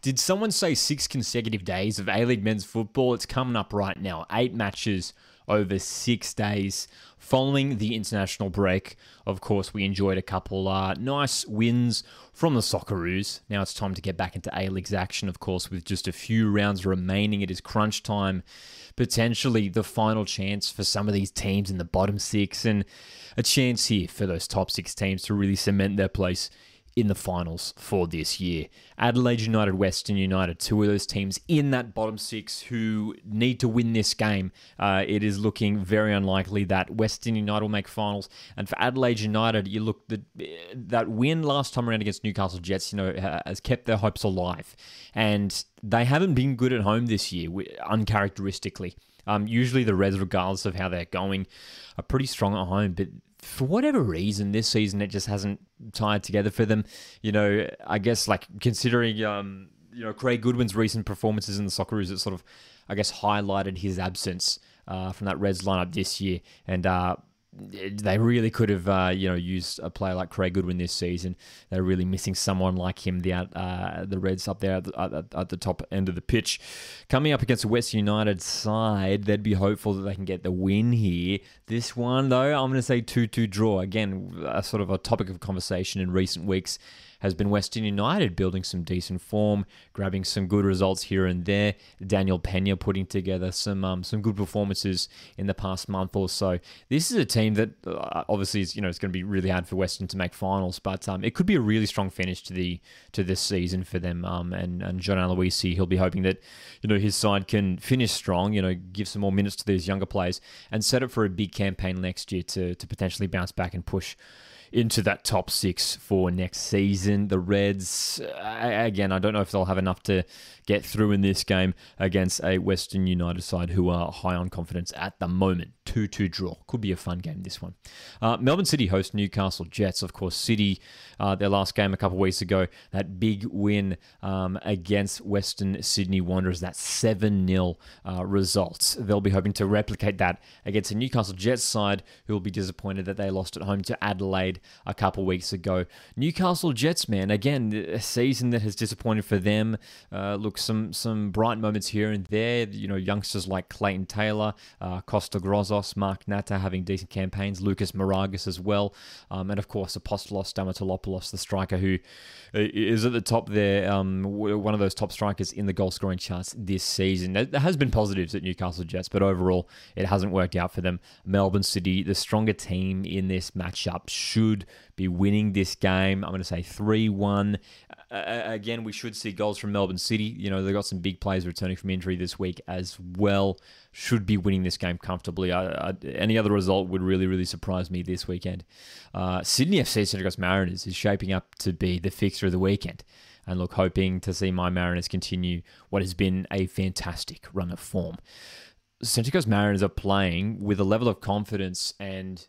Did someone say 6 consecutive days of A-League men's football? It's coming up right now. 8 matches over 6 days. Following the international break, of course, we enjoyed a couple nice wins from the Socceroos. Now it's time to get back into A-League's action, of course, with just a few rounds remaining. It is crunch time, potentially the final chance for some of these teams in the bottom 6, and a chance here for those top 6 teams to really cement their place in the finals for this year. Adelaide United, Western United, 2 of those teams in that bottom 6 who need to win this game. It is looking very unlikely that Western United will make finals. And for Adelaide United, you look, that win last time around against Newcastle Jets, has kept their hopes alive. And they haven't been good at home this year, uncharacteristically. Usually the Reds, regardless of how they're going, are pretty strong at home, but for whatever reason, this season, it just hasn't tied together for them. I guess, considering, Craig Goodwin's recent performances in the Socceroos, it sort of, highlighted his absence from that Reds lineup this year. And they really could have, used a player like Craig Goodwin this season. They're really missing someone like him. The Reds up there at the top end of the pitch. Coming up against the West United side, they'd be hopeful that they can get the win here. This one, though, I'm going to say 2-2 draw. Again, a sort of a topic of conversation in recent weeks has been Western United building some decent form, grabbing some good results here and there. Daniel Pena putting together some good performances in the past month or so. This is a team that obviously is, it's going to be really hard for Western to make finals, but it could be a really strong finish to this season for them. And John Aloisi, he'll be hoping that his side can finish strong, give some more minutes to these younger players and set up for a big campaign next year to potentially bounce back and push into that top 6 for next season. The Reds, again, I don't know if they'll have enough to get through in this game against a Western United side who are high on confidence at the moment. 2-2 draw. Could be a fun game, this one. Melbourne City host Newcastle Jets. Of course, City, their last game a couple of weeks ago, that big win against Western Sydney Wanderers, that 7-0 result. They'll be hoping to replicate that against a Newcastle Jets side who will be disappointed that they lost at home to Adelaide a couple weeks ago. Newcastle Jets, man, again, a season that has disappointed for them. Look, some bright moments here and there. Youngsters like Clayton Taylor, Costa Grozos, Mark Natta having decent campaigns, Lucas Moragas as well, and of course Apostolos Stamatolopoulos, the striker who is at the top there, one of those top strikers in the goal scoring charts this season. There has been positives at Newcastle Jets, but overall it hasn't worked out for them. Melbourne City, the stronger team in this matchup, should be winning this game. I'm going to say 3-1. Again, we should see goals from Melbourne City. They've got some big players returning from injury this week as well. Should be winning this game comfortably. Any other result would really, really surprise me this weekend. Sydney FC Central Coast Mariners is shaping up to be the fixture of the weekend. And look, hoping to see my Mariners continue what has been a fantastic run of form. Central Coast Mariners are playing with a level of confidence and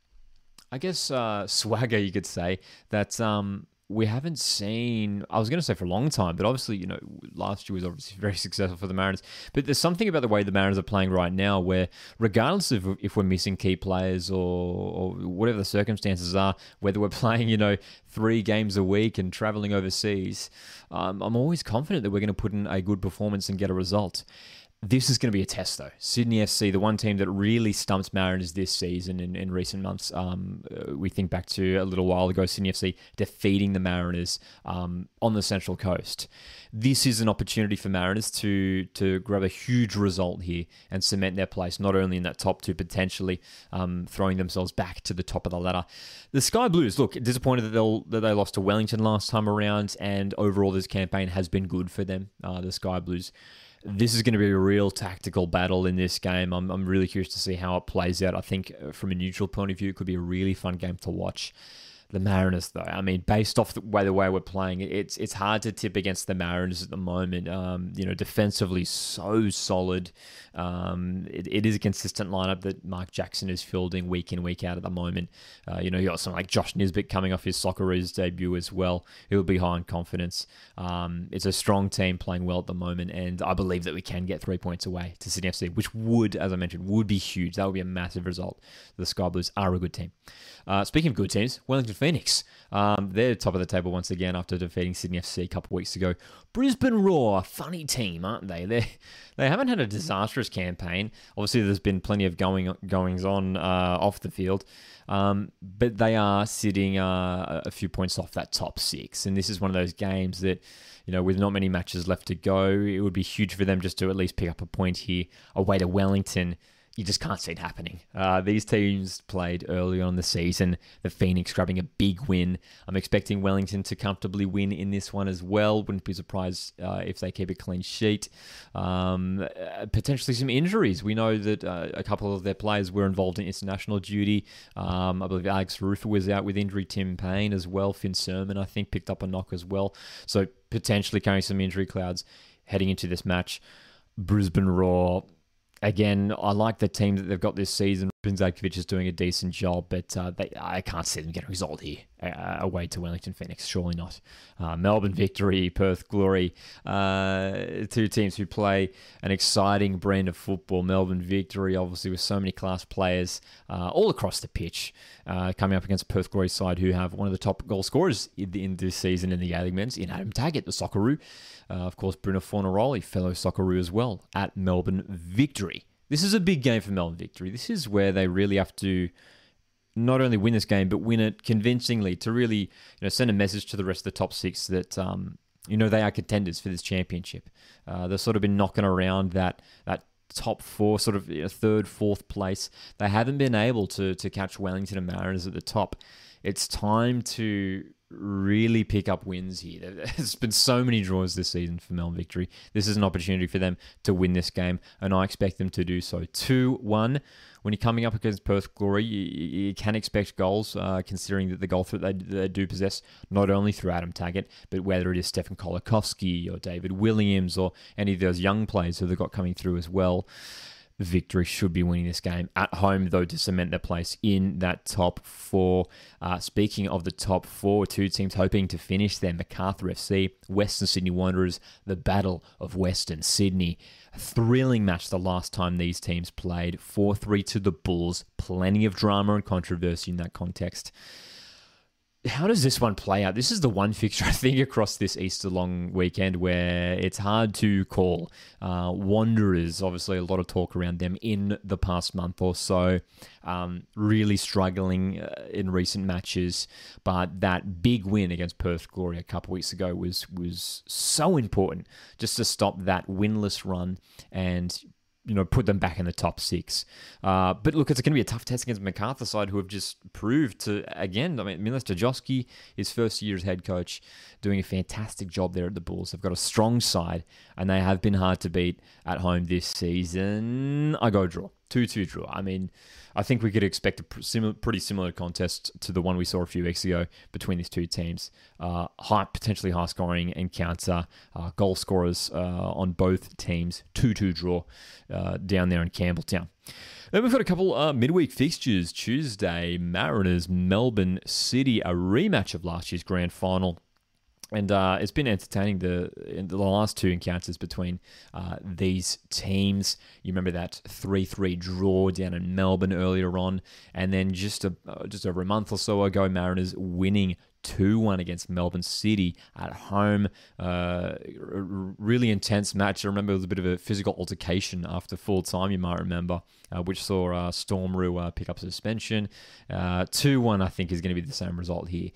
swagger, you could say, that we haven't seen, I was going to say for a long time, but obviously, last year was obviously very successful for the Mariners. But there's something about the way the Mariners are playing right now where regardless of if we're missing key players or whatever the circumstances are, whether we're playing, 3 games a week and traveling overseas, I'm always confident that we're going to put in a good performance and get a result. This is going to be a test, though. Sydney FC, the one team that really stumped Mariners this season in recent months. We think back to a little while ago, Sydney FC defeating the Mariners on the Central Coast. This is an opportunity for Mariners to grab a huge result here and cement their place, not only in that top 2, potentially throwing themselves back to the top of the ladder. The Sky Blues, look, disappointed that they lost to Wellington last time around, and overall this campaign has been good for them, the Sky Blues. This is going to be a real tactical battle in this game. I'm really curious to see how it plays out. I think from a neutral point of view, it could be a really fun game to watch. The Mariners, though, based off the way we're playing, it's hard to tip against the Mariners at the moment. Defensively so solid. It is a consistent lineup that Mark Jackson is fielding week in, week out at the moment. You got someone like Josh Nisbet coming off his Socceroos debut as well. He'll be high in confidence. It's a strong team playing well at the moment, and I believe that we can get 3 points away to Sydney FC, which would, as I mentioned, would be huge. That would be a massive result. The Sky Blues are a good team. Speaking of good teams, Wellington Phoenix. They're top of the table once again after defeating Sydney FC a couple of weeks ago. Brisbane Roar, funny team, aren't they? They haven't had a disastrous campaign. Obviously, there's been plenty of goings on off the field, but they are sitting a few points off that top 6. And this is one of those games that, with not many matches left to go, it would be huge for them just to at least pick up a point here away to Wellington. You just can't see it happening. These teams played early on in the season. The Phoenix grabbing a big win. I'm expecting Wellington to comfortably win in this one as well. Wouldn't be surprised if they keep a clean sheet. Potentially some injuries. We know that a couple of their players were involved in international duty. I believe Alex Rufer was out with injury. Tim Payne as well. Finn Sermon, I think, picked up a knock as well. So potentially carrying some injury clouds heading into this match. Brisbane Roar. Again, I like the team that they've got this season. Zajkovic is doing a decent job, but I can't see them get a result here away to Wellington Phoenix. Surely not. Melbourne Victory, Perth Glory, 2 teams who play an exciting brand of football. Melbourne Victory, obviously, with so many class players all across the pitch, coming up against Perth Glory side, who have one of the top goal scorers in this season in the A-League Men's, in Adam Taggart, the Socceroo. Of course, Bruno Fornaroli, fellow Socceroo as well, at Melbourne Victory. This is a big game for Melbourne Victory. This is where they really have to not only win this game, but win it convincingly to really send a message to the rest of the top 6 that they are contenders for this championship. They've sort of been knocking around that top 4, sort of 3rd, 4th place. They haven't been able to catch Wellington and Mariners at the top. It's time to really pick up wins here. There's been so many draws this season for Melbourne Victory. This is an opportunity for them to win this game, and I expect them to do so. 2-1. When you're coming up against Perth Glory, you can expect goals, considering that the goal threat they do possess, not only through Adam Taggart, but whether it is Stefan Kolakowski or David Williams or any of those young players who they've got coming through as well. Victory should be winning this game at home, though, to cement their place in that top 4. Speaking of the top 4, 2 teams hoping to finish there: Macarthur FC, Western Sydney Wanderers, the Battle of Western Sydney. A thrilling match the last time these teams played, 4-3 to the Bulls. Plenty of drama and controversy in that context. How does this one play out? This is the one fixture, I think, across this Easter long weekend where it's hard to call. Wanderers, obviously a lot of talk around them in the past month or so. Really struggling in recent matches. But that big win against Perth Glory a couple weeks ago was so important just to stop that winless run and put them back in the top 6. But look, it's going to be a tough test against Macarthur side, who have just proved to, again, Milos Dajowski, his first year as head coach, doing a fantastic job there at the Bulls. They've got a strong side, and they have been hard to beat at home this season. I go draw. 2-2 draw. I think we could expect a pretty similar contest to the one we saw a few weeks ago between these 2 teams. Potentially high-scoring encounter. Goal scorers on both teams. 2-2 draw down there in Campbelltown. Then we've got a couple midweek fixtures. Tuesday, Mariners, Melbourne City, a rematch of last year's grand final. And it's been entertaining in the last 2 encounters between these teams. You remember that 3-3 draw down in Melbourne earlier on, and then just over a month or so ago, Mariners winning 2-1 against Melbourne City at home. Really intense match. I remember it was a bit of a physical altercation after full time, you might remember, which saw Storm Rue pick up suspension. 2-1, I think, is going to be the same result here.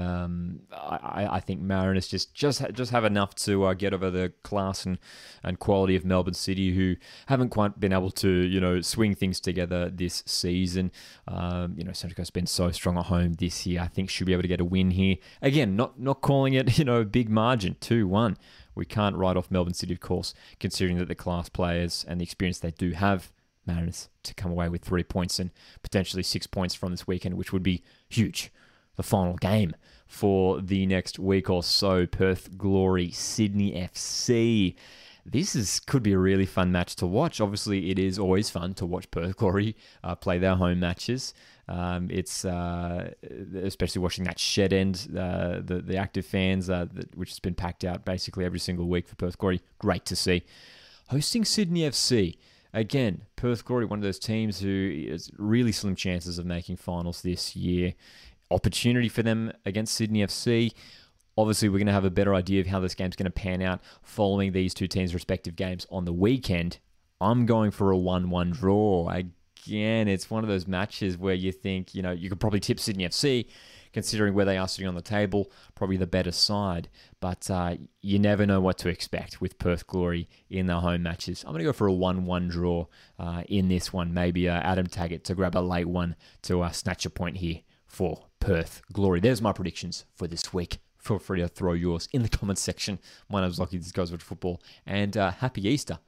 I think Mariners just have enough to get over the class and quality of Melbourne City, who haven't quite been able to swing things together this season. Central Coast's been so strong at home this year. I think should be able to get a win here. Again, not calling it a big margin, 2-1. We can't write off Melbourne City, of course, considering that the class players and the experience they do have. Mariners to come away with 3 points and potentially 6 points from this weekend, which would be huge. The final game for the next week or so, Perth Glory, Sydney FC. This could be a really fun match to watch. Obviously, it is always fun to watch Perth Glory play their home matches. It's especially watching that shed end, the active fans, which has been packed out basically every single week for Perth Glory. Great to see. Hosting Sydney FC. Again, Perth Glory, one of those teams who has really slim chances of making finals this year. opportunity for them against Sydney FC. Obviously, we're going to have a better idea of how this game's going to pan out following these two teams' respective games on the weekend. I'm going for a 1-1 draw. Again, it's one of those matches where you think, you could probably tip Sydney FC, considering where they are sitting on the table, probably the better side. But you never know what to expect with Perth Glory in their home matches. I'm going to go for a 1-1 draw in this one. Maybe Adam Taggart to grab a late one to snatch a point here for Perth Glory. There's my predictions for this week. Feel free to throw yours in the comments section. My name's Lockie, this goes with football, and happy Easter